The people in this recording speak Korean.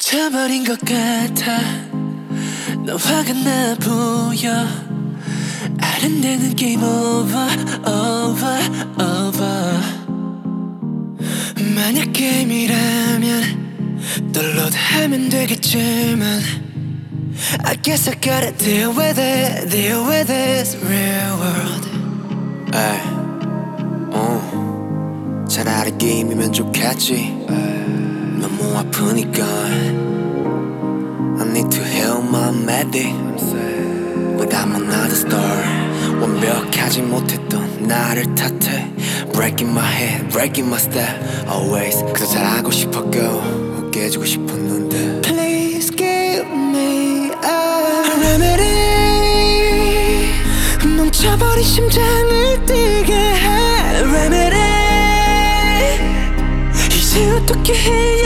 멈춰버린 것 같아. 너 화가 나 보여. 아른대는 게임 오버 오버 오버. 만약 게임이라면 도wnload하면 되겠지만 I guess I gotta deal with it, deal with this real world. 에이, 차라리 게임이면 좋겠지. 너무 아프니까 I need to heal my medic. But I'm another star. 완벽하지 못했던 나를 탓해. Breaking my head, breaking my step. Always 그저 잘하고 싶었고 깨지고 싶었는데 Please give me a remedy. 멈춰버린 심장을 뛰게 해 remedy. 이제 어떻게 해